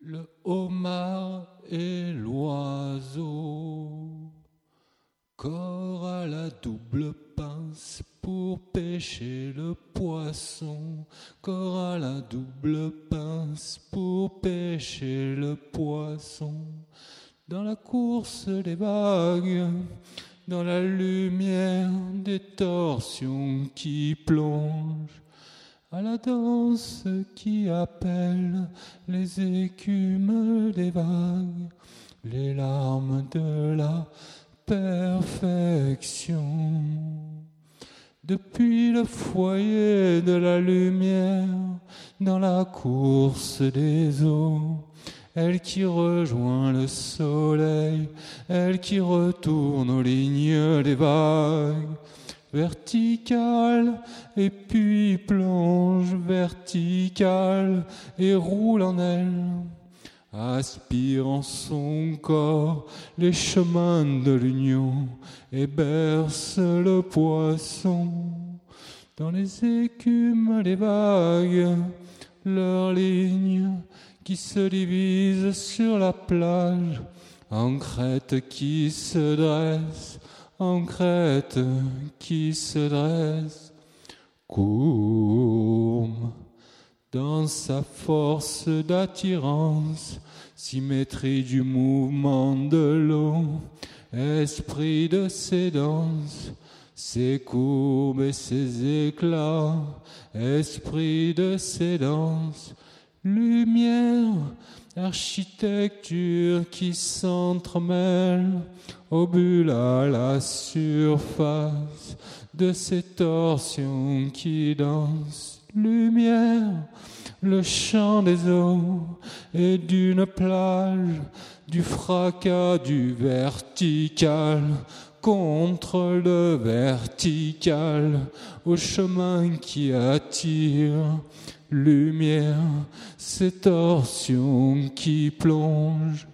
Le homard et l'oiseau, corps à la double pince pour pêcher le poisson, corps à la double pince pour pêcher le poisson. Dans la course des vagues, dans la lumière des torsions qui plongent, à la danse qui appelle les écumes des vagues, les larmes de la perfection. Depuis le foyer de la lumière, dans la course des eaux, elle qui rejoint le soleil, elle qui retourne aux lignes des vagues, verticale et puis plonge, verticale et roule en elle, aspire en son corps les chemins de l'union et berce le poisson. Dans les écumes des vagues, leurs lignes qui se divisent sur la plage, en crête qui se dresse, en crête qui se dresse, courbe dans sa force d'attirance, symétrie du mouvement de l'eau, esprit de ses danses, ses courbes et ses éclats, esprit de ses danses, lumière, architecture qui s'entremêle, aux bulles à la surface de ces torsions qui dansent, lumière, le chant des eaux et d'une plage, du fracas du vertical contre le vertical, au chemin qui attire, lumière, ces torsions qui plongent.